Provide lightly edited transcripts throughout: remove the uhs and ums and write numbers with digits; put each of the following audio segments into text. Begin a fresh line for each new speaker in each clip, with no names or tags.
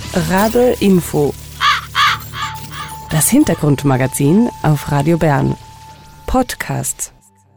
Rabe Info. Das Hintergrundmagazin auf Radio Bern. Podcast.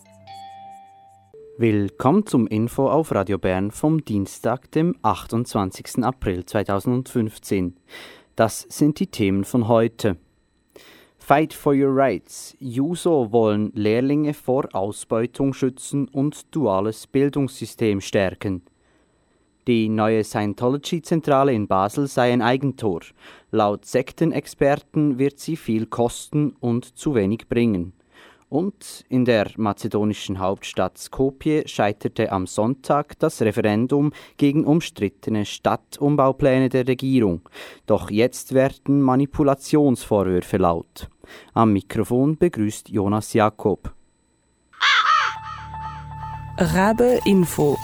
Willkommen zum Info auf Radio Bern vom Dienstag, dem 28. April 2015. Das sind die Themen von heute. Fight for your rights. Juso wollen Lehrlinge vor Ausbeutung schützen und duales Bildungssystem stärken. Die neue Scientology-Zentrale in Basel sei ein Eigentor. Laut Sektenexperten wird sie viel kosten und zu wenig bringen. Und in der mazedonischen Hauptstadt Skopje scheiterte am Sonntag das Referendum gegen umstrittene Stadtumbaupläne der Regierung. Doch jetzt werden Manipulationsvorwürfe laut. Am Mikrofon begrüßt Jonas Jakob.
Rabe Info.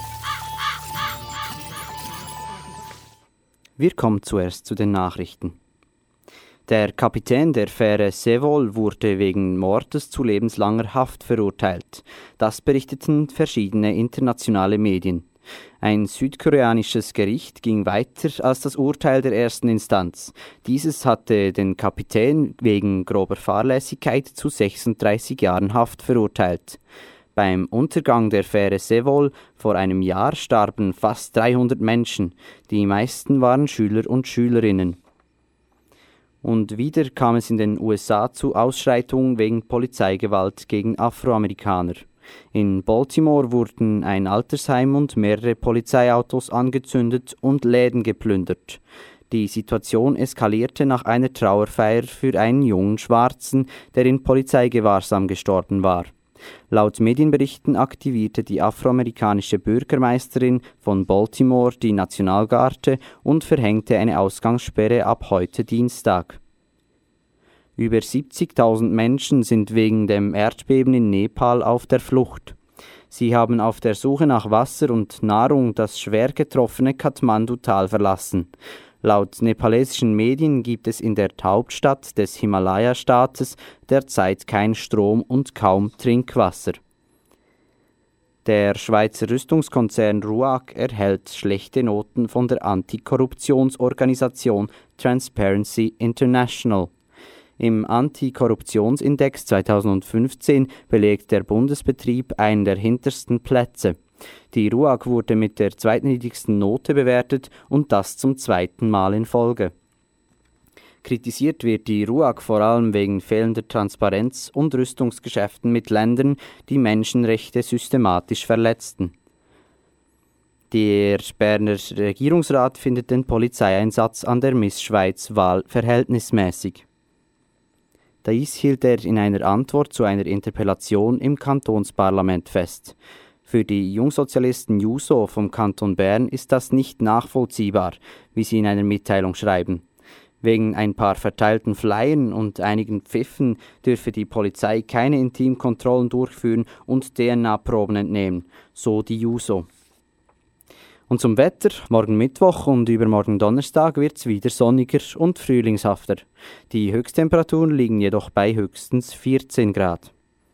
Wir kommen zuerst zu den Nachrichten. Der Kapitän der Fähre Sevol wurde wegen Mordes zu lebenslanger Haft verurteilt. Das berichteten verschiedene internationale Medien. Ein südkoreanisches Gericht ging weiter als das Urteil der ersten Instanz. Dieses hatte den Kapitän wegen grober Fahrlässigkeit zu 36 Jahren Haft verurteilt. Beim Untergang der Fähre Sevol vor einem Jahr starben fast 300 Menschen. Die meisten waren Schüler und Schülerinnen. Und wieder kam es in den USA zu Ausschreitungen wegen Polizeigewalt gegen Afroamerikaner. In Baltimore wurden ein Altersheim und mehrere Polizeiautos angezündet und Läden geplündert. Die Situation eskalierte nach einer Trauerfeier für einen jungen Schwarzen, der in Polizeigewahrsam gestorben war. Laut Medienberichten aktivierte die afroamerikanische Bürgermeisterin von Baltimore die Nationalgarde und verhängte eine Ausgangssperre ab heute Dienstag. Über 70.000 Menschen sind wegen dem Erdbeben in Nepal auf der Flucht. Sie haben auf der Suche nach Wasser und Nahrung das schwer getroffene Kathmandu-Tal verlassen. Laut nepalesischen Medien gibt es in der Hauptstadt des Himalaya-Staates derzeit kein Strom und kaum Trinkwasser. Der Schweizer Rüstungskonzern RUAG erhält schlechte Noten von der Antikorruptionsorganisation Transparency International. Im Antikorruptionsindex 2015 belegt der Bundesbetrieb einen der hintersten Plätze. Die RUAG wurde mit der zweitniedrigsten Note bewertet und das zum zweiten Mal in Folge. Kritisiert wird die RUAG vor allem wegen fehlender Transparenz und Rüstungsgeschäften mit Ländern, die Menschenrechte systematisch verletzten. Der Berner Regierungsrat findet den Polizeieinsatz an der Miss Schweiz-Wahl verhältnismäßig. Dies hielt er in einer Antwort zu einer Interpellation im Kantonsparlament fest. Für die Jungsozialisten Juso vom Kanton Bern ist das nicht nachvollziehbar, wie sie in einer Mitteilung schreiben. Wegen ein paar verteilten Flyern und einigen Pfiffen dürfe die Polizei keine Intimkontrollen durchführen und DNA-Proben entnehmen, so die Juso. Und zum Wetter: Morgen Mittwoch und übermorgen Donnerstag wird es wieder sonniger und frühlingshafter. Die Höchsttemperaturen liegen jedoch bei höchstens 14 Grad.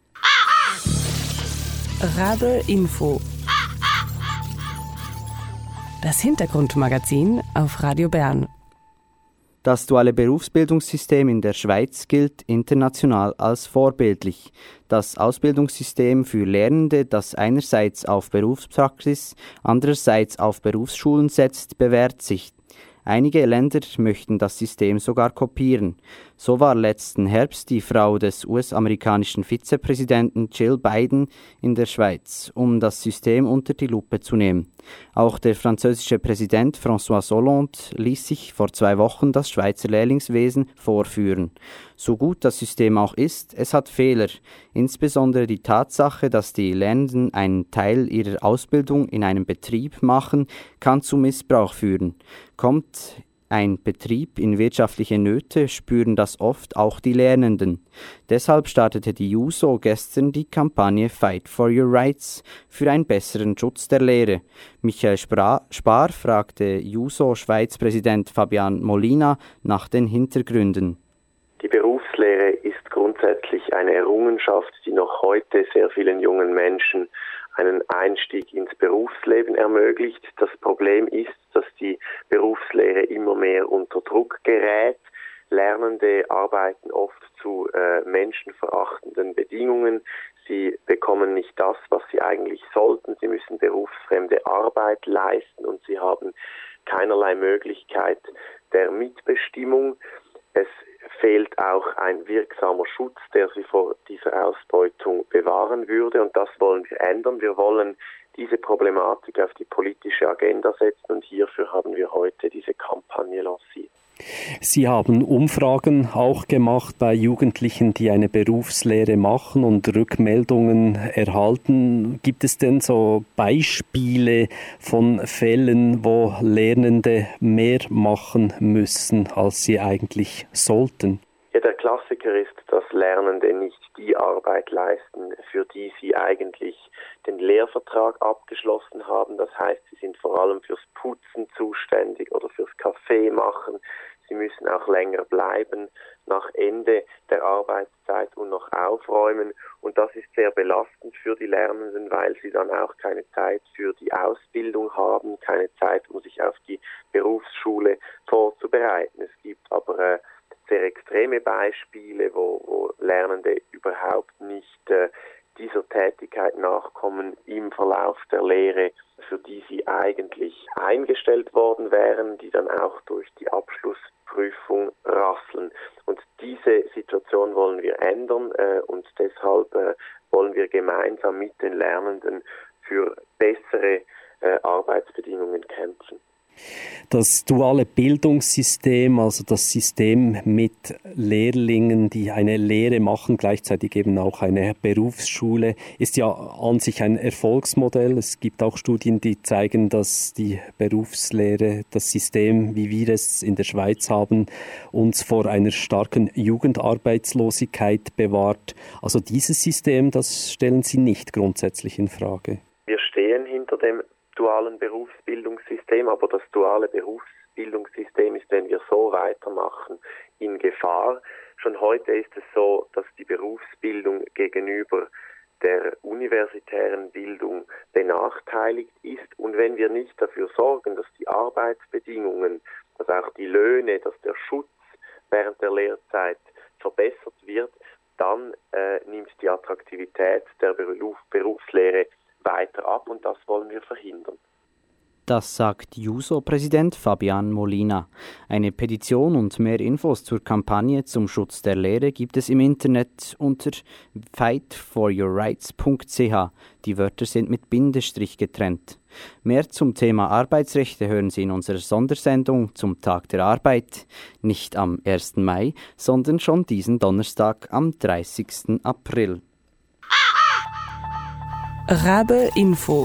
Rabe Info. Das Hintergrundmagazin auf Radio Bern.
Das duale Berufsbildungssystem in der Schweiz gilt international als vorbildlich. Das Ausbildungssystem für Lernende, das einerseits auf Berufspraxis, andererseits auf Berufsschulen setzt, bewährt sich. Einige Länder möchten das System sogar kopieren. So war letzten Herbst die Frau des US-amerikanischen Vizepräsidenten Jill Biden in der Schweiz, um das System unter die Lupe zu nehmen. Auch der französische Präsident François Hollande ließ sich vor 2 Wochen das Schweizer Lehrlingswesen vorführen. So gut das System auch ist, es hat Fehler. Insbesondere die Tatsache, dass die Lernenden einen Teil ihrer Ausbildung in einem Betrieb machen, kann zu Missbrauch führen. Kommt ein Betrieb in wirtschaftliche Nöte, spüren das oft auch die Lernenden. Deshalb startete die Juso gestern die Kampagne Fight for Your Rights für einen besseren Schutz der Lehre. Michael Spar fragte Juso-Schweiz-Präsident Fabian Molina nach den Hintergründen.
Die Berufslehre ist grundsätzlich eine Errungenschaft, die noch heute sehr vielen jungen Menschen einen Einstieg ins Berufsleben ermöglicht. Das Problem ist, dass die Berufslehre immer mehr mehr unter Druck gerät. Lernende arbeiten oft zu menschenverachtenden Bedingungen. Sie bekommen nicht das, was sie eigentlich sollten. Sie müssen berufsfremde Arbeit leisten und sie haben keinerlei Möglichkeit der Mitbestimmung. Es fehlt auch ein wirksamer Schutz, der sie vor dieser Ausbeutung bewahren würde, und das wollen wir ändern. Wir wollen diese Problematik auf die politische Agenda setzen und hierfür haben wir heute diese Kampagne lanciert.
Sie haben Umfragen auch gemacht bei Jugendlichen, die eine Berufslehre machen und Rückmeldungen erhalten. Gibt es denn so Beispiele von Fällen, wo Lernende mehr machen müssen, als sie eigentlich sollten?
Ja, der Klassiker ist, dass Lernende nicht die Arbeit leisten, für die sie eigentlich den Lehrvertrag abgeschlossen haben. Das heißt, sie sind vor allem fürs Putzen zuständig oder fürs Kaffee machen. Sie müssen auch länger bleiben nach Ende der Arbeitszeit und noch aufräumen. Und das ist sehr belastend für die Lernenden, weil sie dann auch keine Zeit für die Ausbildung haben, keine Zeit, um sich auf die Berufsschule vorzubereiten. Es gibt aber sehr extreme Beispiele, wo Lernende überhaupt nicht dieser Tätigkeit nachkommen im Verlauf der Lehre, für die sie eigentlich eingestellt worden wären, die dann auch durch die Abschlussprüfung rasseln. Und diese Situation wollen wir ändern und deshalb wollen wir gemeinsam mit den Lernenden für bessere Arbeitsbedingungen kämpfen.
Das duale Bildungssystem, also das System mit Lehrlingen, die eine Lehre machen, gleichzeitig eben auch eine Berufsschule, ist ja an sich ein Erfolgsmodell. Es gibt auch Studien, die zeigen, dass die Berufslehre, das System, wie wir es in der Schweiz haben, uns vor einer starken Jugendarbeitslosigkeit bewahrt. Also dieses System, das stellen Sie nicht grundsätzlich in Frage.
Wir stehen hinter dem dualen Berufsbildungssystem, aber das duale Berufsbildungssystem ist, wenn wir so weitermachen, in Gefahr. Schon heute ist es so, dass die Berufsbildung gegenüber der universitären Bildung benachteiligt ist. Und wenn wir nicht dafür sorgen, dass die Arbeitsbedingungen, dass auch die Löhne, dass der Schutz während der Lehrzeit verbessert wird, dann nimmt die Attraktivität der Berufslehre weiter ab und das wollen wir verhindern.
Das sagt JUSO-Präsident Fabian Molina. Eine Petition und mehr Infos zur Kampagne zum Schutz der Lehre gibt es im Internet unter fightforyourrights.ch. Die Wörter sind mit Bindestrich getrennt. Mehr zum Thema Arbeitsrechte hören Sie in unserer Sondersendung zum Tag der Arbeit, nicht am 1. Mai, sondern schon diesen Donnerstag am 30. April.
Rabe Info.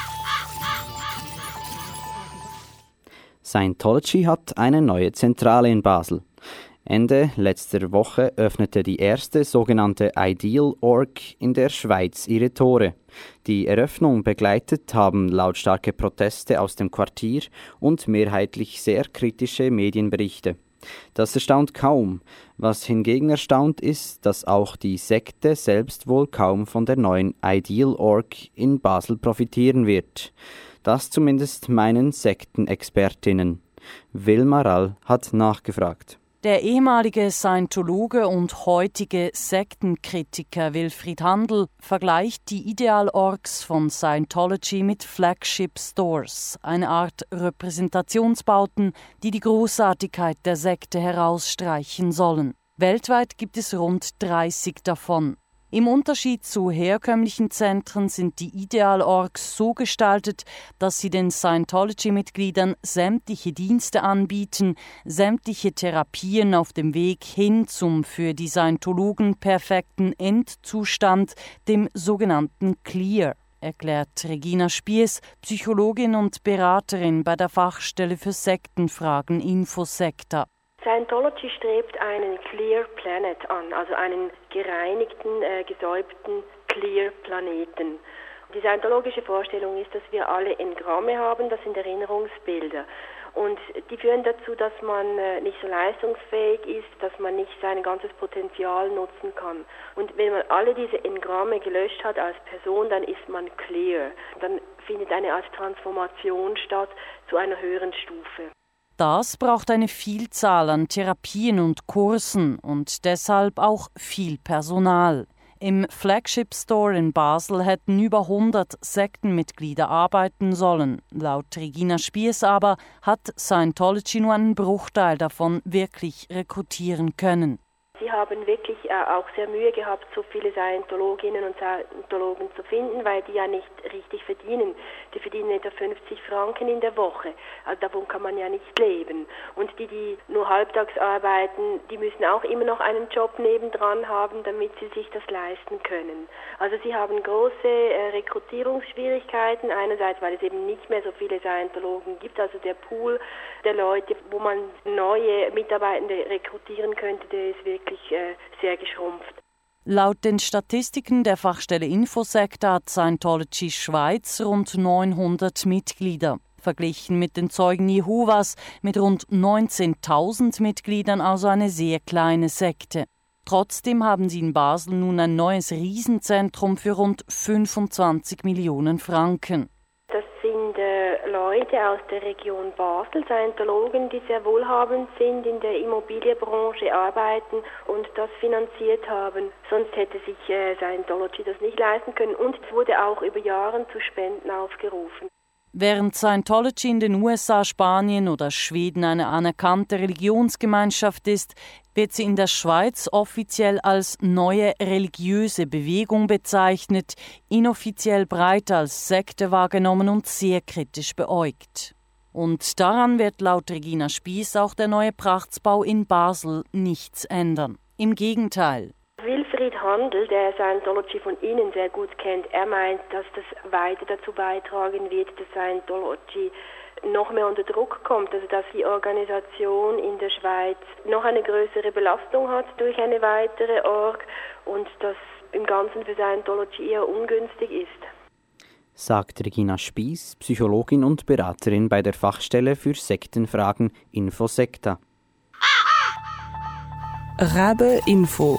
Scientology hat eine neue Zentrale in Basel. Ende letzter Woche öffnete die erste sogenannte Ideal Org in der Schweiz ihre Tore. Die Eröffnung begleitet haben lautstarke Proteste aus dem Quartier und mehrheitlich sehr kritische Medienberichte. Das erstaunt kaum. Was hingegen erstaunt ist, dass auch die Sekte selbst wohl kaum von der neuen Ideal Org in Basel profitieren wird. Das zumindest meinen Sektenexpertinnen. Wilma Rall hat nachgefragt.
Der ehemalige Scientologe und heutige Sektenkritiker Wilfried Handl vergleicht die Ideal-Orgs von Scientology mit Flagship Stores, eine Art Repräsentationsbauten, die die Großartigkeit der Sekte herausstreichen sollen. Weltweit gibt es rund 30 davon. Im Unterschied zu herkömmlichen Zentren sind die Ideal-Orgs so gestaltet, dass sie den Scientology-Mitgliedern sämtliche Dienste anbieten, sämtliche Therapien auf dem Weg hin zum für die Scientologen perfekten Endzustand, dem sogenannten Clear, erklärt Regina Spies, Psychologin und Beraterin bei der Fachstelle für Sektenfragen Infosecta.
Scientology strebt einen Clear Planet an, also einen gereinigten, gesäubten Clear Planeten. Die scientologische Vorstellung ist, dass wir alle Engramme haben, das sind Erinnerungsbilder. Und die führen dazu, dass man nicht so leistungsfähig ist, dass man nicht sein ganzes Potenzial nutzen kann. Und wenn man alle diese Engramme gelöscht hat als Person, dann ist man clear. Dann findet eine Art Transformation statt zu einer höheren Stufe.
Das braucht eine Vielzahl an Therapien und Kursen und deshalb auch viel Personal. Im Flagship Store in Basel hätten über 100 Sektenmitglieder arbeiten sollen. Laut Regina Spiess aber hat Scientology nur einen Bruchteil davon wirklich rekrutieren können.
Sie haben wirklich auch sehr Mühe gehabt, so viele Scientologinnen und Scientologen zu finden, weil die ja nicht richtig verdienen. Die verdienen etwa 50 Franken in der Woche. Also davon kann man ja nicht leben. Und die nur halbtags arbeiten, die müssen auch immer noch einen Job nebendran haben, damit sie sich das leisten können. Also sie haben große Rekrutierungsschwierigkeiten. Einerseits, weil es eben nicht mehr so viele Scientologen gibt. Also der Pool der Leute, wo man neue Mitarbeitende rekrutieren könnte, der ist wirklich sehr geschrumpft.
Laut den Statistiken der Fachstelle Infosec hat Scientology Schweiz rund 900 Mitglieder. Verglichen mit den Zeugen Jehovas mit rund 19.000 Mitgliedern, also eine sehr kleine Sekte. Trotzdem haben sie in Basel nun ein neues Riesenzentrum für rund 25 Millionen Franken.
Das sind Leute aus der Region Basel, Scientologen, die sehr wohlhabend sind, in der Immobilienbranche arbeiten und das finanziert haben. Sonst hätte sich Scientology das nicht leisten können und es wurde auch über Jahre zu Spenden aufgerufen.
Während Scientology in den USA, Spanien oder Schweden eine anerkannte Religionsgemeinschaft ist, wird sie in der Schweiz offiziell als neue religiöse Bewegung bezeichnet, inoffiziell breit als Sekte wahrgenommen und sehr kritisch beäugt. Und daran wird laut Regina Spiess auch der neue Prachtsbau in Basel nichts ändern. Im Gegenteil.
Wilfried Handel, der Scientology von Ihnen sehr gut kennt, er meint, dass das weiter dazu beitragen wird, dass Scientology noch mehr unter Druck kommt, also dass die Organisation in der Schweiz noch eine größere Belastung hat durch eine weitere Org und das im Ganzen für Scientology eher ungünstig ist.
Sagt Regina Spiess, Psychologin und Beraterin bei der Fachstelle für Sektenfragen Infosecta.
Rabe Info.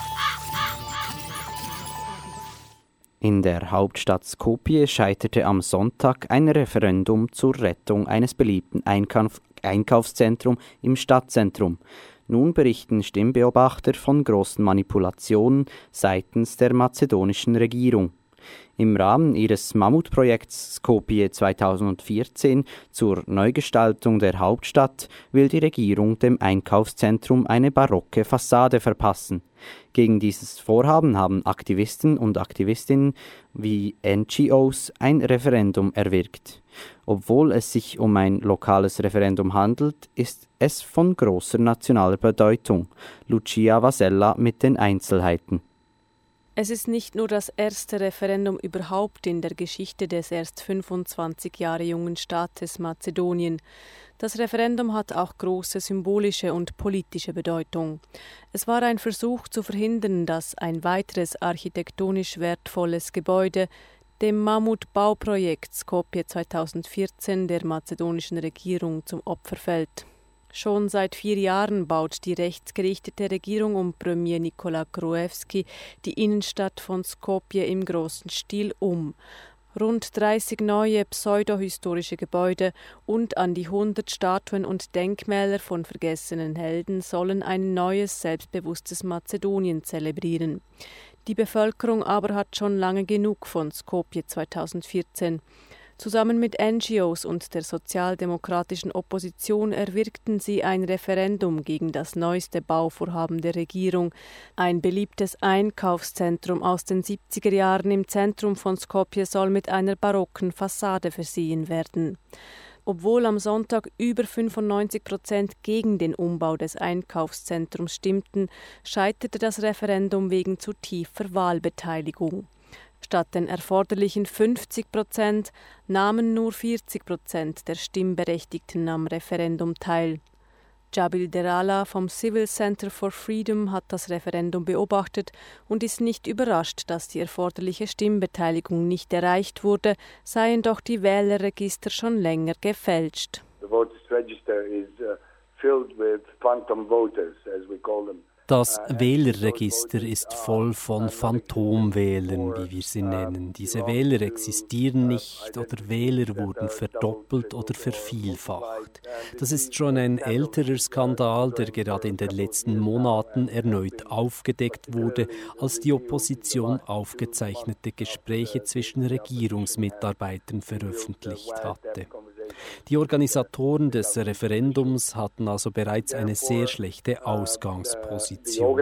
In der Hauptstadt Skopje scheiterte am Sonntag ein Referendum zur Rettung eines beliebten Einkaufszentrums im Stadtzentrum. Nun berichten Stimmbeobachter von großen Manipulationen seitens der mazedonischen Regierung. Im Rahmen ihres Mammutprojekts Skopje 2014 zur Neugestaltung der Hauptstadt will die Regierung dem Einkaufszentrum eine barocke Fassade verpassen. Gegen dieses Vorhaben haben Aktivisten und Aktivistinnen wie NGOs ein Referendum erwirkt. Obwohl es sich um ein lokales Referendum handelt, ist es von großer nationaler Bedeutung. Lucia Vasella mit den Einzelheiten.
Es ist nicht nur das erste Referendum überhaupt in der Geschichte des erst 25 Jahre jungen Staates Mazedonien. Das Referendum hat auch große symbolische und politische Bedeutung. Es war ein Versuch zu verhindern, dass ein weiteres architektonisch wertvolles Gebäude dem Mammutbauprojekt Skopje 2014 der mazedonischen Regierung zum Opfer fällt. Schon seit 4 Jahren baut die rechtsgerichtete Regierung um Premier Nikola Gruevski die Innenstadt von Skopje im großen Stil um. Rund 30 neue pseudohistorische Gebäude und an die 100 Statuen und Denkmäler von vergessenen Helden sollen ein neues, selbstbewusstes Mazedonien zelebrieren. Die Bevölkerung aber hat schon lange genug von Skopje 2014. Zusammen mit NGOs und der sozialdemokratischen Opposition erwirkten sie ein Referendum gegen das neueste Bauvorhaben der Regierung. Ein beliebtes Einkaufszentrum aus den 70er Jahren im Zentrum von Skopje soll mit einer barocken Fassade versehen werden. Obwohl am Sonntag über 95% gegen den Umbau des Einkaufszentrums stimmten, scheiterte das Referendum wegen zu tiefer Wahlbeteiligung. Statt den erforderlichen 50% nahmen nur 40% der Stimmberechtigten am Referendum teil. Jabil Derala vom Civil Center for Freedom hat das Referendum beobachtet und ist nicht überrascht, dass die erforderliche Stimmbeteiligung nicht erreicht wurde, seien doch die Wählerregister schon länger gefälscht.
The voters register is filled with phantom voters, as we call them.
Das Wählerregister ist voll von Phantomwählern, wie wir sie nennen. Diese Wähler existieren nicht oder Wähler wurden verdoppelt oder vervielfacht. Das ist schon ein älterer Skandal, der gerade in den letzten Monaten erneut aufgedeckt wurde, als die Opposition aufgezeichnete Gespräche zwischen Regierungsmitarbeitern veröffentlicht hatte. Die Organisatoren des Referendums hatten also bereits eine sehr schlechte Ausgangsposition.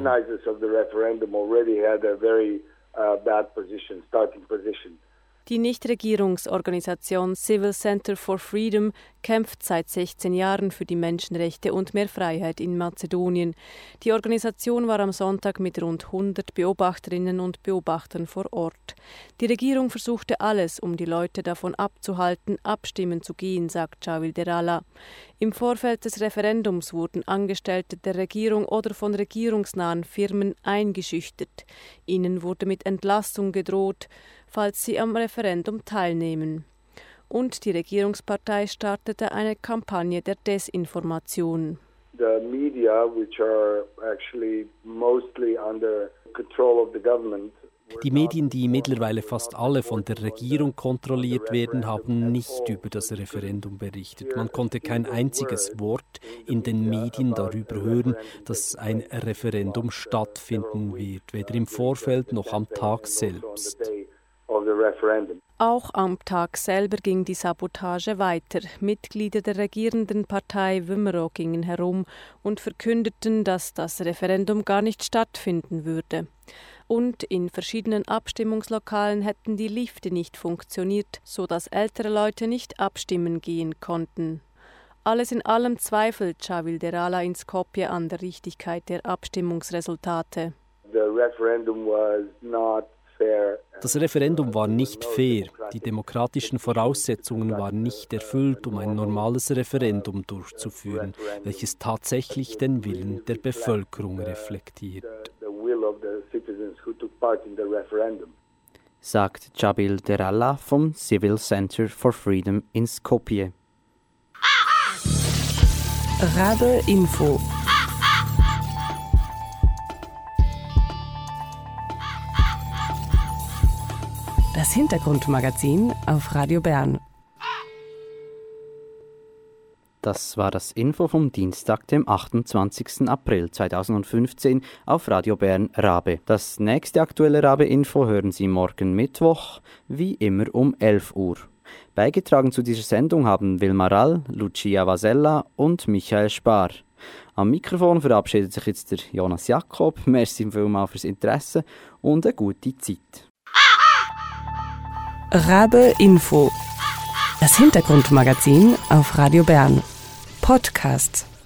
Die Nichtregierungsorganisation Civil Center for Freedom kämpft seit 16 Jahren für die Menschenrechte und mehr Freiheit in Mazedonien. Die Organisation war am Sonntag mit rund 100 Beobachterinnen und Beobachtern vor Ort. Die Regierung versuchte alles, um die Leute davon abzuhalten, abstimmen zu gehen, sagt Chavil Derala. Im Vorfeld des Referendums wurden Angestellte der Regierung oder von regierungsnahen Firmen eingeschüchtert. Ihnen wurde mit Entlassung gedroht, falls sie am Referendum teilnehmen. Und die Regierungspartei startete eine Kampagne der Desinformation.
The media, which are actually mostly under control of the government,
die Medien, die mittlerweile fast alle von der Regierung kontrolliert werden, haben nicht über das Referendum berichtet. Man konnte kein einziges Wort in den Medien darüber hören, dass ein Referendum stattfinden wird, weder im Vorfeld noch am Tag selbst.
Auch am Tag selber ging die Sabotage weiter. Mitglieder der regierenden Partei Vymro gingen herum und verkündeten, dass das Referendum gar nicht stattfinden würde. Und in verschiedenen Abstimmungslokalen hätten die Lifte nicht funktioniert, sodass ältere Leute nicht abstimmen gehen konnten. Alles in allem zweifelt Chavil Derala in Skopje an der Richtigkeit der Abstimmungsresultate.
Das Referendum war nicht fair. Die demokratischen Voraussetzungen waren nicht erfüllt, um ein normales Referendum durchzuführen, welches tatsächlich den Willen der Bevölkerung reflektiert.
Sagt Chavil Derala vom Civil Center for Freedom in Skopje.
Rabe Info. Das Hintergrundmagazin auf Radio Bern.
Das war das Info vom Dienstag, dem 28. April 2015 auf Radio Bern Rabe. Das nächste aktuelle Rabe-Info hören Sie morgen Mittwoch, wie immer um 11 Uhr. Beigetragen zu dieser Sendung haben Wilma Rall, Lucia Vasella und Michael Spar. Am Mikrofon verabschiedet sich jetzt der Jonas Jakob. Merci vielmals fürs Interesse und eine gute Zeit.
Rabe Info. Das Hintergrundmagazin auf Radio Bern. Podcast.